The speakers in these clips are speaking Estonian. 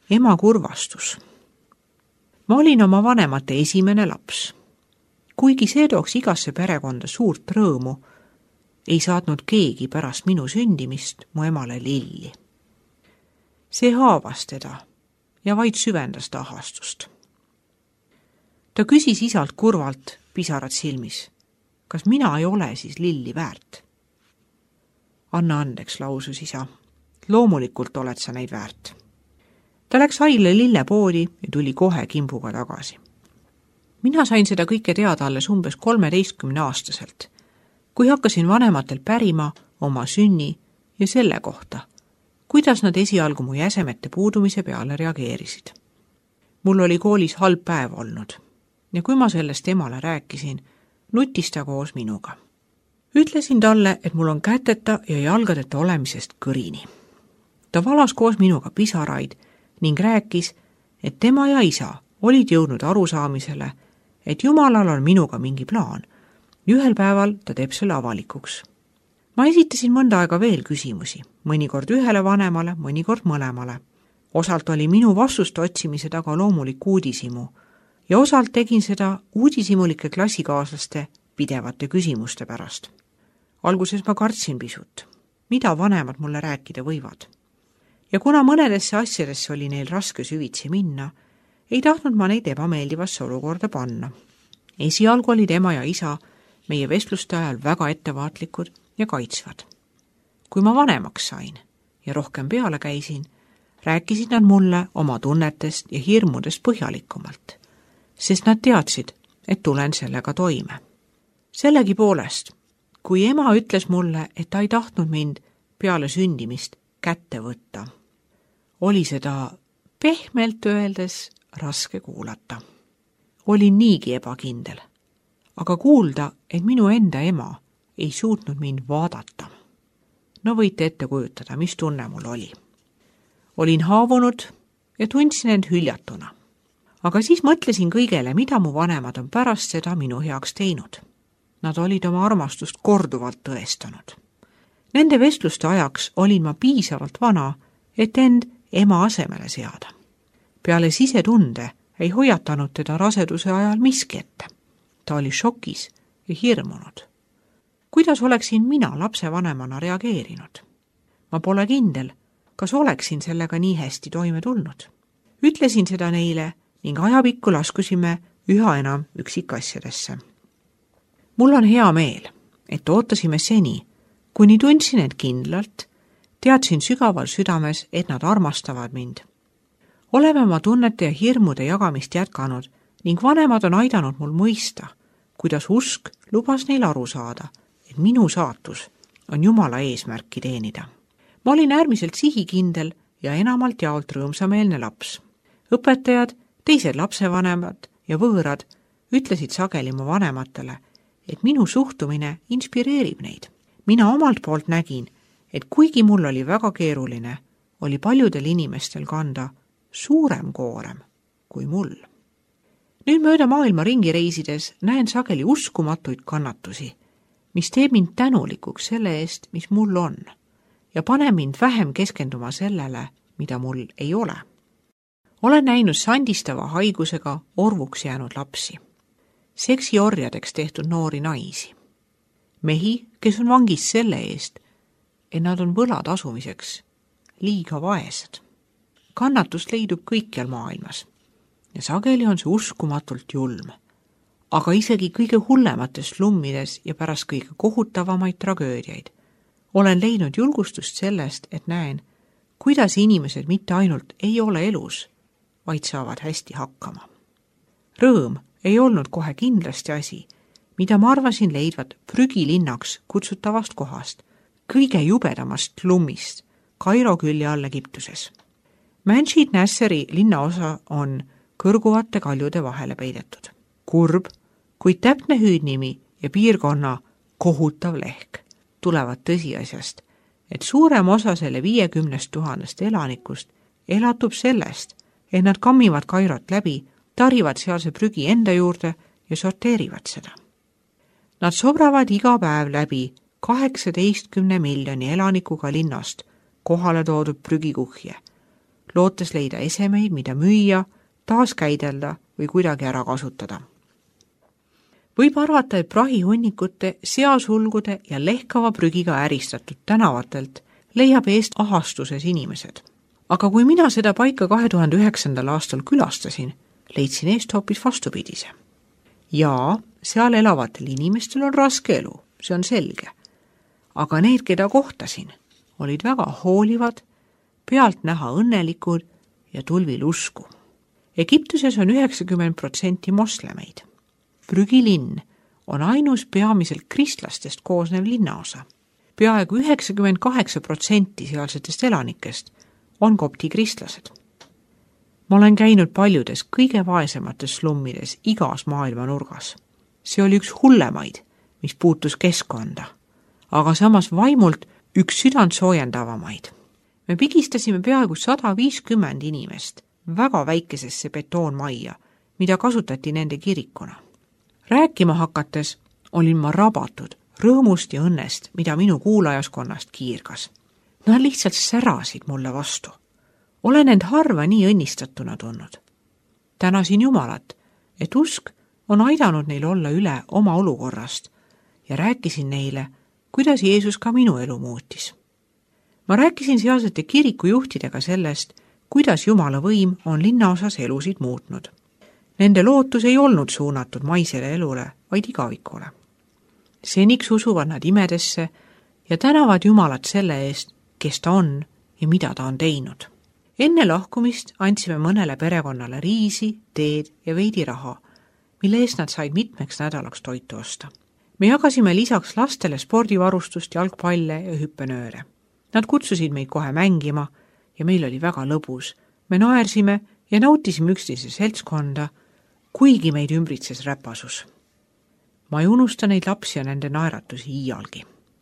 Ema kurvastus. Ma olin oma vanemate esimene laps. Kuigi see tooks igasse perekonda suurt rõõmu, ei saatnud keegi pärast minu sündimist mu emale lilli. See haavas teda ja vaid süvendas ta ahastust. Ta küsis isalt kurvalt, pisarad silmis, kas mina ei ole siis lilli väärt? Anna andeks, lausus isa. Loomulikult oled sa neid väärt. Ta läks Aile lillepoodi ja tuli kohe kimbuga tagasi. Mina sain seda kõike teada alles umbes 13-aastaselt, kui hakkasin vanematel pärima oma sünni ja selle kohta, kuidas nad esialgu mu jäsemete puudumise peale reageerisid. Mul oli koolis halb päev olnud ja kui ma sellest emale rääkisin, nutis ta koos minuga. Ütlesin talle, et mul on käteta ja jalgadeta olemisest kõrini. Ta valas koos minuga pisaraid ning rääkis, et tema ja isa olid jõudnud arusaamisele, et Jumalal on minuga mingi plaan. Ühel päeval ta teeb selle avalikuks. Ma esitasin mõnda aega veel küsimusi, mõnikord ühele vanemale, mõnikord mõlemale. Osalt oli minu vastuste otsimise taga loomulik uudisimu ja osalt tegin seda uudishimulike klassikaaslaste pidevate küsimuste pärast. Alguses ma kartsin pisut, mida vanemad mulle rääkida võivad. Ja kuna mõnedesse asjadesse oli neil raske süvitsi minna, ei tahtnud ma neid ebameeldivasse olukorda panna. Esialgu olid ema ja isa meie vestluste ajal väga ettevaatlikud ja kaitsvad. Kui ma vanemaks sain ja rohkem peale käisin, rääkisid nad mulle oma tunnetest ja hirmudest põhjalikumalt, sest nad teadsid, et tulen sellega toime. Sellegipoolest, kui ema ütles mulle, et ta ei tahtnud mind peale sündimist kätte võtta, oli seda pehmelt öeldes raske kuulata. Olin niigi ebakindel, aga kuulda, et minu enda ema ei suutnud mind vaadata. No võite ette kujutada, mis tunne mul oli. Olin haavunud ja tundsin end hüljatuna. Aga siis mõtlesin kõigele, mida mu vanemad on pärast seda minu heaks teinud. Nad olid oma armastust korduvalt tõestanud. Nende vestluste ajaks olin ma piisavalt vana, et end ema asemele seada. Peale sisetunde ei hoiatanud teda raseduse ajal miski ette. Ta oli šokis ja hirmunud. Kuidas oleksin mina lapsevanemana reageerinud? Ma pole kindel, kas oleksin sellega nii hästi toime tulnud. Ütlesin seda neile ning ajapikku laskusime üha enam üksikasjadesse. Mul on hea meel, et ootasime seni, kuni tundsin end kindlalt, teadsin sügaval südames, et nad armastavad mind. Oleme oma tunnete ja hirmude jagamist jätkanud ning vanemad on aidanud mul mõista, kuidas usk lubas neil aru saada, et minu saatus on Jumala eesmärki teenida. Ma olin äärmiselt sihikindel ja enamalt jaolt rõõmsameelne laps. Õpetajad, teised lapsevanemad ja võõrad ütlesid sageli mu vanematele, et minu suhtumine inspireerib neid. Mina omalt poolt nägin, et kuigi mul oli väga keeruline, oli paljudel inimestel kanda suurem koorem kui mul. Nüüd mööda maailma ringi reisides näen sageli uskumatuid kannatusi, mis teeb mind tänulikuks selle eest, mis mul on, ja pane mind vähem keskenduma sellele, mida mul ei ole. Olen näinud sandistava haigusega orvuks jäänud lapsi, seksiorjadeks tehtud noori naisi, mehi, kes on vangis selle eest, et nad on võlad asumiseks liiga vaesed. Kannatust leidub kõikjal maailmas ja sageli on see uskumatult julm. Aga isegi kõige hullemates slummides ja pärast kõige kohutavamaid tragöödiaid olen leidnud julgustust sellest, et näen, kuidas inimesed mitte ainult ei ole elus, vaid saavad hästi hakkama. Rõõm ei olnud kohe kindlasti asi, mida ma arvasin leidvat prügilinnaks kutsutavast kohast, kõige jubedamast slummist, Kairo külje all Egiptuses. Manshid Nasseri linnaosa on kõrguvate kaljude vahele peidetud. Kurb, kuid täpne hüüdnimi ja piirkonna kohutav lehk tulevad tõsiasjast, et suurem osa selle 50 000 elanikust elatub sellest, et nad kammivad Kairot läbi, tarivad sealse prügi enda juurde ja sorteerivad seda. Nad sobravad iga päev läbi 18 miljoni elanikuga linnast kohale toodud prügikuhje, lootes leida esemeid, mida müüa, taas käidelda või kuidagi ära kasutada. Võib arvata, et prahihunnikute, seasulgude ja lehkava prügiga äristatud tänavatelt leiab eest ahastuses inimesed. Aga kui mina seda paika 2009. aastal külastasin, leidsin eest hoopis vastupidise. Jaa, seal elavatel inimestel on raske elu, see on selge. Aga need, keda kohtasin, olid väga hoolivad, pealt näha õnnelikud ja tulvil usku. Egiptuses on 90% moslemeid. Prügilinn on ainus peamiselt kristlastest koosnev linnaosa. Peaaegu 98% sealsetest elanikest on kopti kristlased. Ma olen käinud paljudes kõige vaesemates slummides igas maailma nurgas. See oli üks hullemaid, mis puutus keskkonda, aga samas vaimult üks südant soojendavamaid. Me pigistasime peaaegu 150 inimest väga väikesesse betoonmajja, mida kasutati nende kirikuna. Rääkima hakates olin ma rabatud rõõmust ja õnnest, mida minu kuulajaskonnast kiirgas. Nad lihtsalt särasid mulle vastu. Olen end harva nii õnnistatuna tundnud. Tänasin Jumalat, et usk on aidanud neil olla üle oma olukorrast ja rääkisin neile, kuidas Jeesus ka minu elu muutis. Ma rääkisin sealsete kirikujuhtidega sellest, kuidas Jumala võim on linnaosas elusid muutnud. Nende lootus ei olnud suunatud maisele elule, vaid igavikule. Seniks usuvad nad imedesse ja tänavad Jumalat selle eest, kes ta on ja mida ta on teinud. Enne lahkumist andsime mõnele perekonnale riisi, teed ja veidi raha, mille eest nad said mitmeks nädalaks toitu osta. Me jagasime lisaks lastele spordivarustust, jalgpalle ja hüppenööre. Nad kutsusid meid kohe mängima ja meil oli väga lõbus. Me naersime ja nautisime üksteise seltskonda, kuigi meid ümbritses räpasus. Ma ei unusta neid lapsi ja nende naeratusi iialgi.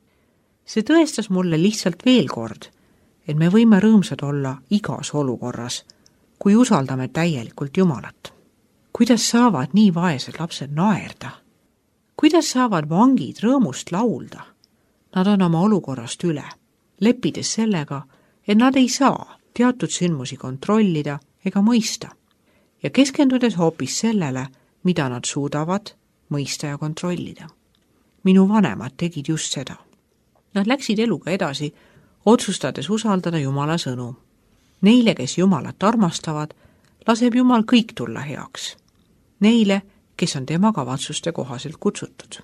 See tõestas mulle lihtsalt veel kord, et me võime rõõmsad olla igas olukorras, kui usaldame täielikult Jumalat. Kuidas saavad nii vaesed lapsed naerda? Kuidas saavad vangid rõõmust laulda? Nad on oma olukorrast üle, leppides sellega, et nad ei saa teatud sündmusi kontrollida ega mõista ja keskendudes hoopis sellele, mida nad suudavad mõista ja kontrollida. Minu vanemad tegid just seda. Nad läksid eluga edasi, otsustades usaldada Jumala sõnu. Neile, kes Jumalat armastavad, laseb Jumal kõik tulla heaks. Neile, kes on tema kavatsuste kohaselt kutsutud.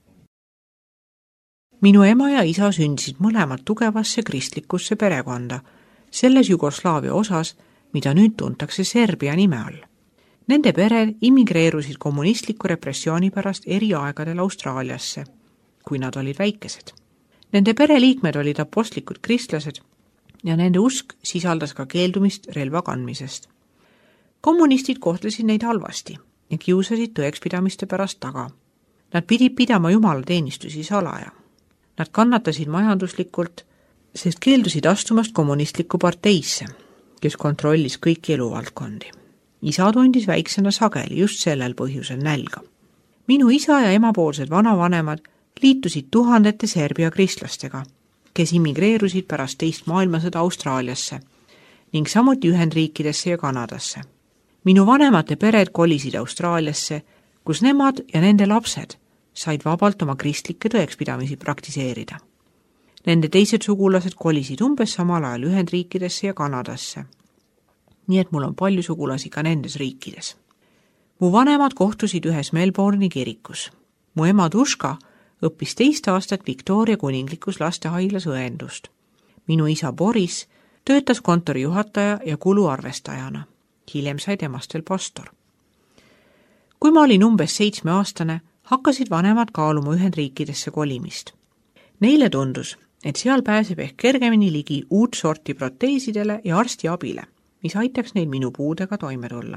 Minu ema ja isa sündisid mõlemad tugevasse kristlikusse perekonda, selles Jugoslaavia osas, mida nüüd tuntakse Serbia nime all. Nende pered immigreerusid kommunistliku repressiooni pärast eri aegadel Austraaliasse, kui nad olid väikesed. Nende pereliikmed olid apostlikud kristlased ja nende usk sisaldas ka keeldumist relva kandmisest. Kommunistid kohtlesid neid halvasti ja kiusasid tõekspidamiste pärast taga. Nad pidid pidama jumalateenistusi salaja. Nad kannatasid majanduslikult, sest keeldusid astumast kommunistlikku parteisse, kes kontrollis kõiki eluvaldkondi. Isa tundis väiksena sageli just sellel põhjusel nälga. Minu isa ja emapoolsed vanavanemad liitusid tuhandete Serbia kristlastega, kes immigreerusid pärast teist maailmasõda Austraaliasse ning samuti Ühendriikidesse ja Kanadasse. Minu vanemate pered kolisid Austraaliasse, kus nemad ja nende lapsed said vabalt oma kristlikke tõekspidamisi praktiseerida. Nende teised sugulased kolisid umbes samal ajal Ühendriikidesse ja Kanadasse. Nii et mul on palju sugulasi ka nendes riikides. Mu vanemad kohtusid ühes Melbourne'i kirikus. Mu ema Duška õppis 2 aastat Victoria kuninglikus lastehaiglas õendust. Minu isa Boris töötas kontori juhataja ja kuluarvestajana. Hiljem sai temast veel pastor. Kui ma olin umbes 7-aastane, hakkasid vanemad kaaluma Ühendriikidesse kolimist. Neile tundus, et seal pääseb ehk kergemini ligi uut sorti proteesidele ja arsti abile, mis aitaks neil minu puudega toime tulla.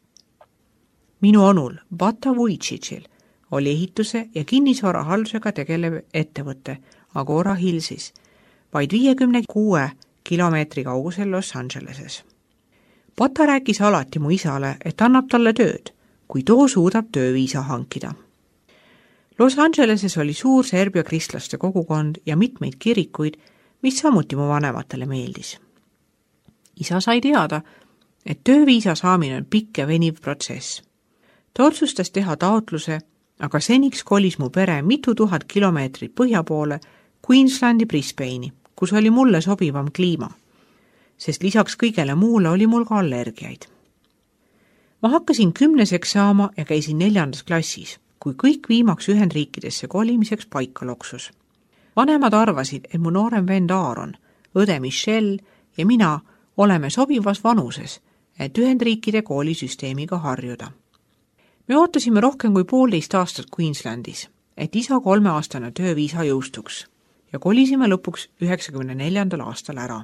Minu onul Bata Vujicicil oli ehituse ja kinnisvarahaldusega tegelev ettevõte Agora Hillsis, vaid 56 kilomeetri kaugusel Los Angeleses. Bata rääkis alati mu isale, et annab talle tööd, kui too suudab tööviisa hankida. Los Angeleses oli suur Serbia kristlaste kogukond ja mitmeid kirikuid, mis samuti mu vanematele meeldis. Isa sai teada, et tööviisa saamine on pikk ja veniv protsess. Ta otsustas teha taotluse, aga seniks kolis mu pere mitu tuhat kilomeetrit põhja poole Queenslandi Brisbane'i, kus oli mulle sobivam kliima, sest lisaks kõigele muule oli mul ka allergiaid. Ma hakkasin 10. saama ja käisin 4. klassis, kui kõik viimaks Ühendriikidesse kolimiseks paika loksus. Vanemad arvasid, et mu noorem vend Aaron, õde Michelle ja mina oleme sobivas vanuses, et Ühendriikide koolisüsteemiga harjuda. Me ootasime rohkem kui 1,5 aastat Queenslandis, et isa 3-aastane tööviisa jõustuks ja kolisime lõpuks 94. aastal ära.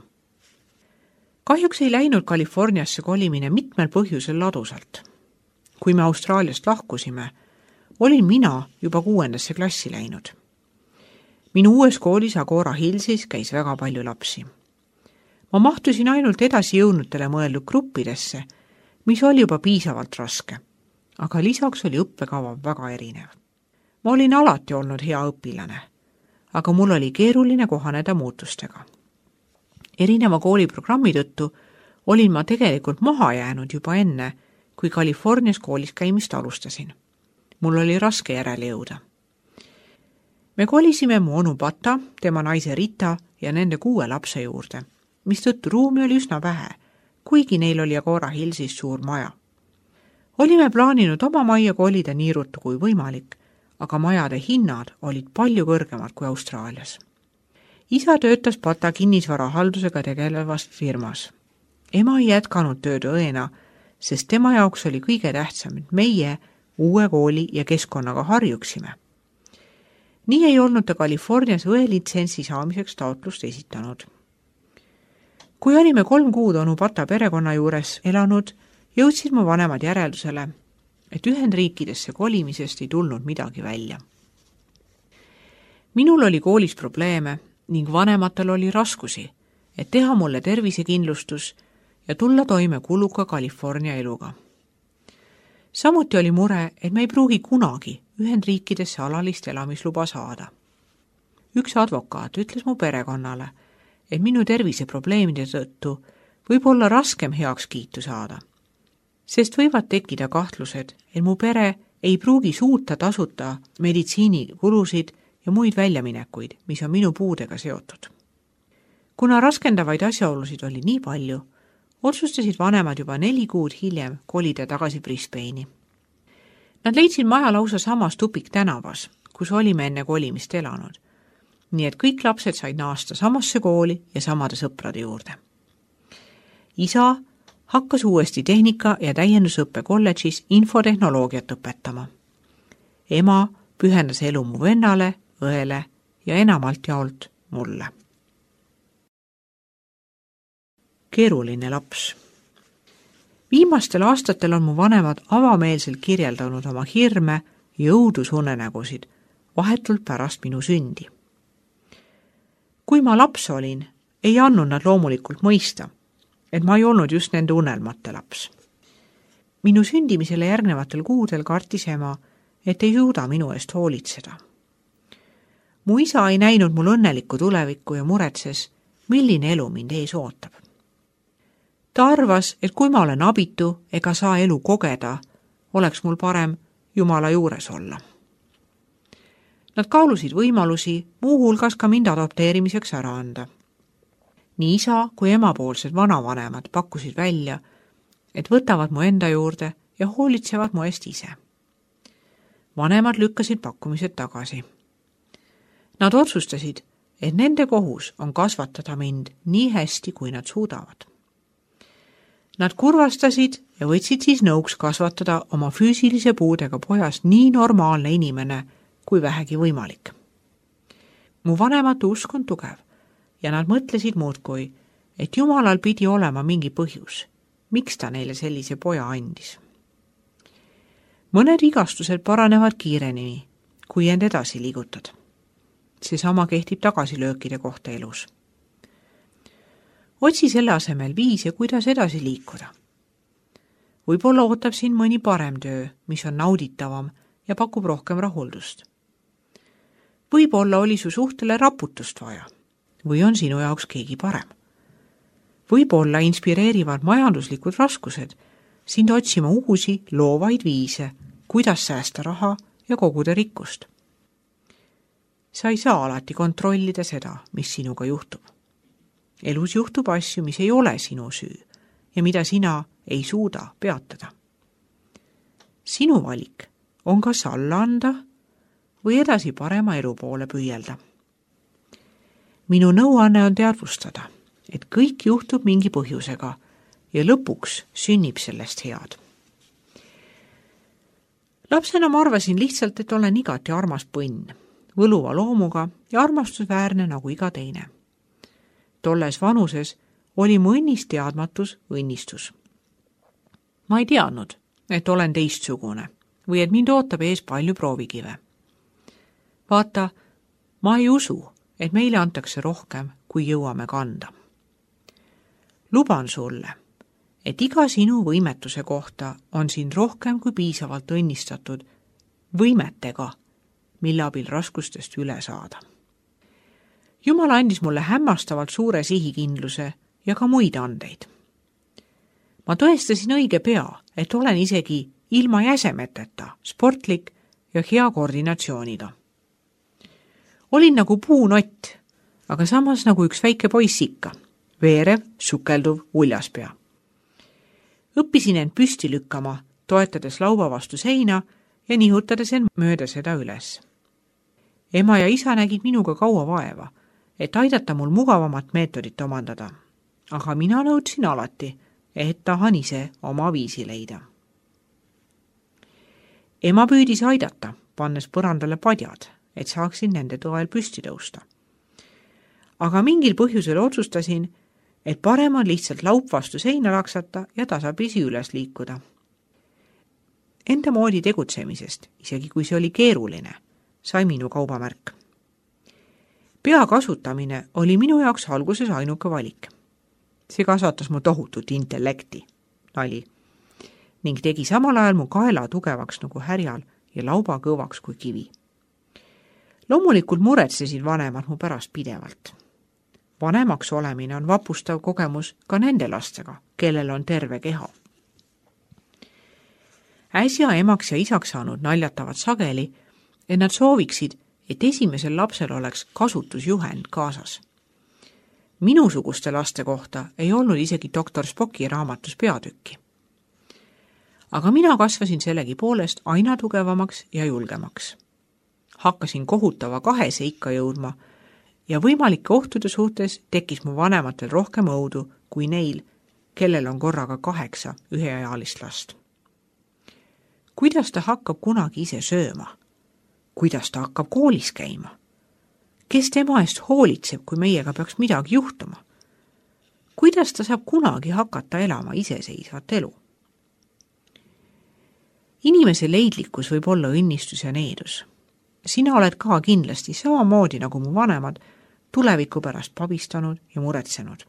Kahjuks ei läinud Californiasse kolimine mitmel põhjusel ladusalt. Kui me Austraaliast lahkusime, olin mina juba 6. klassi läinud. Minu uues koolis Agora Hillsis käis väga palju lapsi. Ma mahtusin ainult edasi jõudnutele mõeldud gruppidesse, mis oli juba piisavalt raske, aga lisaks oli õppekava väga erinev. Ma olin alati olnud hea õpilane, aga mul oli keeruline kohaneda muutustega. Erineva kooliprogrammi tõttu olin ma tegelikult maha jäänud juba enne, kui Californias koolis käimist alustasin. Mul oli raske järele jõuda. Me kolisime mu onu Pata, tema naise Rita ja nende 6 lapse juurde, mistõttu ruumi oli üsna vähe, kuigi neil oli Agora Hillsis suur maja. Olime plaaninud oma majja kolida nii ruttu kui võimalik, aga majade hinnad olid palju kõrgemad kui Austraalias. Isa töötas Pata kinnisvarahaldusega tegelevas firmas. Ema ei jätkanud tööd õena, sest tema jaoks oli kõige tähtsam, et meie uue kooli ja keskkonnaga harjuksime. Nii ei olnud ta Californias õelitsentsi saamiseks taotlust esitanud. Kui olime 3 kuud onu Pata perekonna juures elanud, jõudsid mu vanemad järeldusele, et Ühendriikidesse kolimisest ei tulnud midagi välja. Minul oli koolis probleeme ning vanematel oli raskusi, et teha mulle tervisekindlustus ja tulla toime kuluka California eluga. Samuti oli mure, et me ei pruugi kunagi Ühendriikidesse alalist elamisluba saada. Üks advokaat ütles mu perekonnale, et minu terviseprobleemide tõttu võib olla raskem heakskiitu saada, sest võivad tekkida kahtlused, et mu pere ei pruugi suuta tasuta meditsiinikulusid ja muid väljaminekuid, mis on minu puudega seotud. Kuna raskendavaid asjaolusid oli nii palju, otsustasid vanemad juba 4 kuud hiljem kolida tagasi Brisbane'i. Nad leidsid maja lausa samas Tupik tänavas, kus olime enne kolimist elanud, nii et kõik lapsed said naasta samasse kooli ja samade sõprade juurde. Isa hakkas uuesti tehnika- ja täiendusõppe kolledžis infotehnoloogiat õpetama. Ema pühendas elu mu vennale, õele ja enamalt jaolt mulle. Keeruline laps. Viimastel aastatel on mu vanemad avameelselt kirjeldanud oma hirme ja õudusunenägusid vahetult pärast minu sündi. Kui ma laps olin, ei andnud nad loomulikult mõista, et ma ei olnud just nende unelmate laps. Minu sündimisele järgnevatel kuudel kartis ema, et ei suuda minu eest hoolitseda. Mu isa ei näinud mul õnnelikku tulevikku ja muretses, milline elu mind ees ootab. Ta arvas, et kui ma olen abitu ega saa elu kogeda, oleks mul parem Jumala juures olla. Nad kaalusid võimalusi, muu hulgas ka mind adopteerimiseks ära anda. Nii isa kui emapoolsed vanavanemad pakkusid välja, et võtavad mu enda juurde ja hoolitsevad mu eest ise. Vanemad lükkasid pakkumised tagasi. Nad otsustasid, et nende kohus on kasvatada mind nii hästi, kui nad suudavad. Nad kurvastasid ja võtsid siis nõuks kasvatada oma füüsilise puudega pojast nii normaalne inimene, kui vähegi võimalik. Mu vanemate usk on tugev ja nad mõtlesid muudkui, et Jumalal pidi olema mingi põhjus, miks ta neile sellise poja andis. Mõned vigastused paranevad kiiremini, kui end edasi liigutad. Seesama kehtib tagasilöökide kohta elus. Otsi selle asemel viise, kuidas edasi liikuda. Võib-olla ootab siin mõni parem töö, mis on nauditavam ja pakub rohkem rahuldust. Võib-olla oli su suhtele raputust vaja või on sinu jaoks keegi parem. Võib-olla inspireerivad majanduslikud raskused sind otsima uusi loovaid viise, kuidas säästa raha ja koguda rikkust. Sa ei saa alati kontrollida seda, mis sinuga juhtub. Elus juhtub asju, mis ei ole sinu süü ja mida sina ei suuda peatada. Sinu valik on kas alla anda või edasi parema elu poole püüelda. Minu nõuanne on teadvustada, et kõik juhtub mingi põhjusega ja lõpuks sünnib sellest head. Lapsena ma arvasin lihtsalt, et olen igati armas põnn, võluva loomuga ja armastusväärne nagu iga teine. Tolles vanuses oli mu õnnist teadmatus õnnistus. Ma ei teadnud, et olen teistsugune või et mind ootab ees palju proovikive. Vaata, ma ei usu, et meile antakse rohkem, kui jõuame kanda. Luban sulle, et iga sinu võimetuse kohta on siin rohkem kui piisavalt õnnistatud võimetega, mille abil raskustest üle saada. Jumal andis mulle hämmastavalt suure sihikindluse ja ka muid andeid. Ma tõestasin õige pea, et olen isegi ilma jäsemeteta sportlik ja hea koordinatsiooniga. Olin nagu puunott, aga samas nagu üks väike poiss ikka, veerev, sukelduv uljaspea. Õppisin end püsti lükkama, toetades lauba vastu seina ja nihutades end mööda seda üles. Ema ja isa nägid minuga kaua vaeva, et aidata mul mugavamat meetodit omandada, aga mina nõudsin alati, et tahan ise oma viisi leida. Ema püüdis aidata, pannes põrandale padjad, et saaksin nende toel püsti tõusta. Aga mingil põhjusel otsustasin, et parem on lihtsalt laup vastu seina laksata ja tasapisi üles liikuda. Enda moodi tegutsemisest, isegi kui see oli keeruline, sai minu kaubamärk. Pea kasutamine oli minu jaoks alguses ainuke valik. See kasvatas mu tohutut intellekti, nali, ning tegi samal ajal mu kaela tugevaks nagu härjal ja lauba kõvaks kui kivi. Loomulikult muretsesid vanemad mu pärast pidevalt. Vanemaks olemine on vapustav kogemus ka nende lastega, kellel on terve keha. Äsja emaks ja isaks saanud naljatavad sageli, et nad sooviksid, et esimesel lapsel oleks kasutusjuhend kaasas. Minusuguste laste kohta ei olnud isegi doktor Spocki raamatus peatükki. Aga mina kasvasin sellegi poolest aina tugevamaks ja julgemaks. Hakkasin kohutava kahese ikka jõudma ja võimalike ohtude suhtes tekkis mu vanematel rohkem õudu kui neil, kellel on korraga 8 üheealist last. Kuidas ta hakkab kunagi ise sööma? Kuidas ta hakkab koolis käima? Kes tema eest hoolitseb, kui meiega peaks midagi juhtuma? Kuidas ta saab kunagi hakata elama iseseisvat elu? Inimese leidlikkus võib olla õnnistus ja needus. Sina oled ka kindlasti samamoodi nagu mu vanemad tuleviku pärast pabistanud ja muretsenud.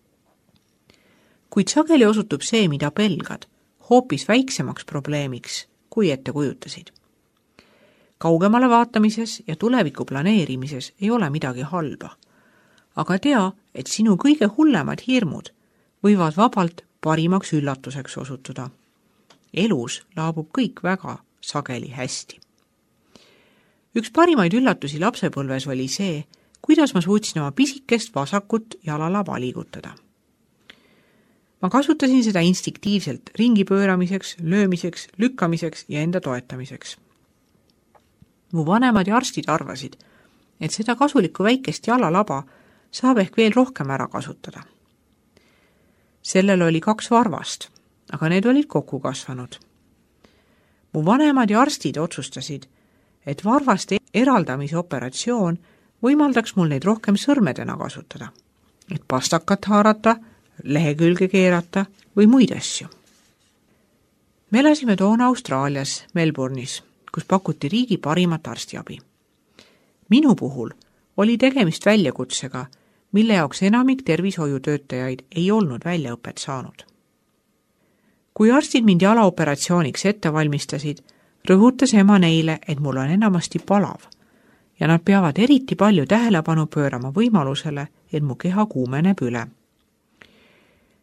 Kuid sageli osutub see, mida pelgad, hoopis väiksemaks probleemiks, kui ette kujutasid. Kaugemale vaatamises ja tuleviku planeerimises ei ole midagi halba, aga tea, et sinu kõige hullemad hirmud võivad vabalt parimaks üllatuseks osutuda. Elus laabub kõik väga sageli hästi. Üks parimaid üllatusi lapsepõlves oli see, kuidas ma suutsin oma pisikest vasakut jalalaba liigutada. Ma kasutasin seda instinktiivselt ringi pööramiseks, löömiseks, lükkamiseks ja enda toetamiseks. Mu vanemad ja arstid arvasid, et seda kasulikku väikest jalalaba saab ehk veel rohkem ära kasutada. Sellel oli 2 varvast, aga need olid kokku kasvanud. Mu vanemad ja arstid otsustasid, et varvaste eraldamise operatsioon võimaldaks mul neid rohkem sõrmedena kasutada, et pastakat haarata, lehekülge keerata või muid asju. Me elasime toona Austraalias, Melbourne'is, kus pakuti riigi parimat arstiabi. Minu puhul oli tegemist väljakutsega, mille jaoks enamik tervishoiutöötajaid ei olnud väljaõpet saanud. Kui arstid mind jalaoperatsiooniks ette valmistasid, rõhutas ema neile, et mul on enamasti palav ja nad peavad eriti palju tähelepanu pöörama võimalusele, et mu keha kuumeneb üle.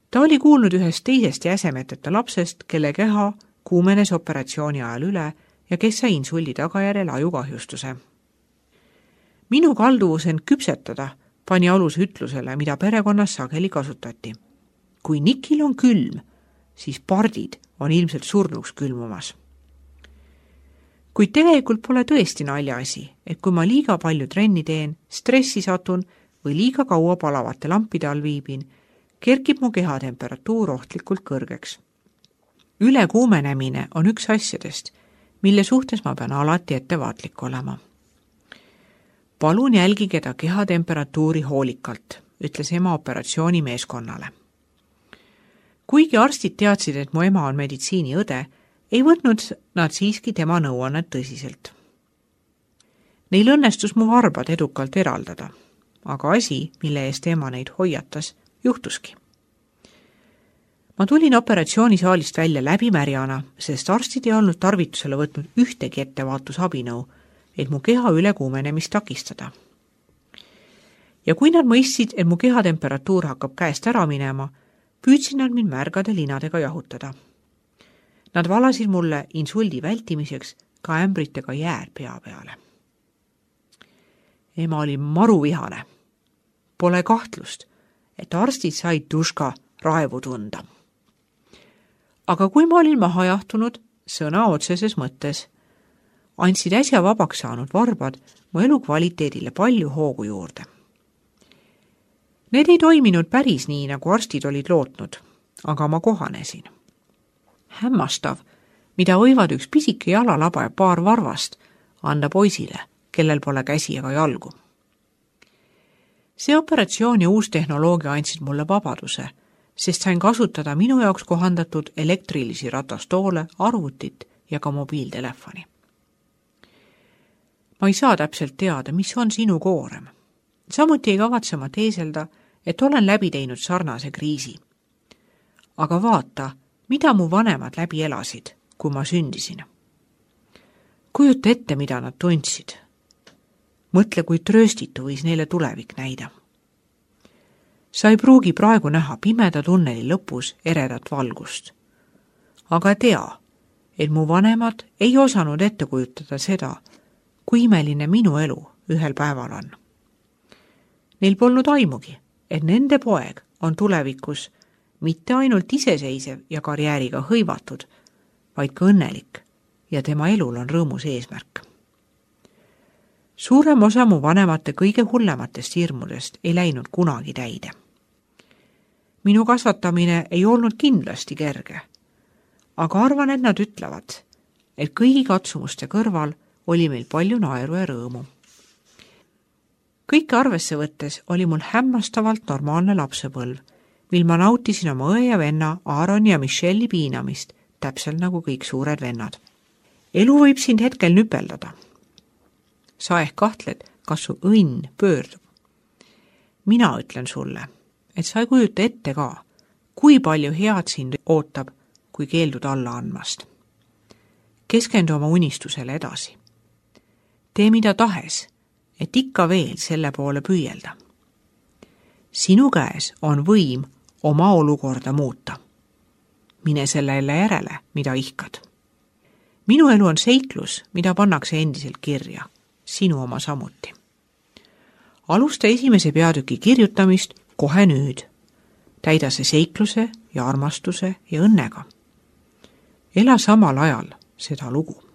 Ta oli kuulnud ühest teisest jäsemeteta lapsest, kelle keha kuumenes operatsiooni ajal üle ja kes sai insuldi tagajärjel ajukahjustuse. Minu kalduvus end küpsetada pani aluse ütlusele, mida perekonnas sageli kasutati. Kui Nikil on külm, siis pardid on ilmselt surnuks külmumas. Kuid tegelikult pole tõesti naljaasi, et kui ma liiga palju trenni teen, stressi satun või liiga kaua palavate lampide all viibin, kerkib mu kehatemperatuur ohtlikult kõrgeks. Ülekuumenemine on üks asjadest, mille suhtes ma pean alati ettevaatlik olema. Palun jälgige ta kehatemperatuuri hoolikalt, ütles ema operatsiooni meeskonnale. Kuigi arstid teadsid, et mu ema on meditsiiniõde, ei võtnud nad siiski tema nõuannet tõsiselt. Neil õnnestus mu varbad edukalt eraldada, aga asi, mille eest ema neid hoiatas, juhtuski. Ma tulin operatsioonisaalist välja läbimärjana, sest arstid ei olnud tarvitusele võtnud ühtegi ettevaatusabinõu, et mu keha ülekuumenemist takistada. Ja kui nad mõistsid, et mu kehatemperatuur hakkab käest ära minema, püüdsid nad mind märgade linadega jahutada. Nad valasid mulle insuldi vältimiseks ka ämbritega jääd pea peale. Ema oli maruvihane. Pole kahtlust, et arstid said Duška raevu tunda. Aga kui ma olin maha jahtunud, sõna otseses mõttes, andsid äsja vabaks saanud varbad mu elukvaliteedile palju hoogu juurde. Need ei toiminud päris nii, nagu arstid olid lootnud, aga ma kohanesin. Hämmastav, mida võivad üks pisike jalalaba ja paar varvast anda poisile, kellel pole käsi ega jalgu. See operatsioon ja uus tehnoloogia andsid mulle vabaduse, sest sain kasutada minu jaoks kohandatud elektrilisi ratastoole, arvutit ja ka mobiiltelefoni. Ma ei saa täpselt teada, mis on sinu koorem. Samuti ei kavatse ma teeselda, et olen läbi teinud sarnase kriisi. Aga vaata, mida mu vanemad läbi elasid, kui ma sündisin. Kujuta ette, mida nad tundsid. Mõtle, kui trööstitu võis neile tulevik näida. Sa ei pruugi praegu näha pimeda tunneli lõpus eredat valgust. Aga tea, et mu vanemad ei osanud ette kujutada seda, kui imeline minu elu ühel päeval on. Neil polnud aimugi, et nende poeg on tulevikus mitte ainult iseseisev ja karjääriga hõivatud, vaid ka õnnelik ja tema elul on rõõmus eesmärk. Suurem osa mu vanemate kõige hullematest hirmudest ei läinud kunagi täide. Minu kasvatamine ei olnud kindlasti kerge, aga arvan, et nad ütlevad, et kõigi katsumuste kõrval oli meil palju naeru ja rõõmu. Kõike arvesse võttes oli mul hämmastavalt normaalne lapsepõlv, mil ma nautisin oma õe ja venna Aaroni ja Michelle'i piinamist, täpselt nagu kõik suured vennad. Elu võib sind hetkel nüpeldada. Sa ehk kahtled, kas su õnn pöördub. Mina ütlen sulle, et sa ei kujuta ette ka, kui palju head sind ootab, kui keeldud alla andmast. Keskendu oma unistusele edasi. Tee mida tahes, et ikka veel selle poole püüelda. Sinu käes on võim oma olukorda muuta. Mine sellele järele, mida ihkad. Minu elu on seiklus, mida pannakse endiselt kirja, sinu oma samuti. Alusta esimese peatüki kirjutamist kohe nüüd. Täida see seikluse ja armastuse ja õnnega. Ela samal ajal seda lugu.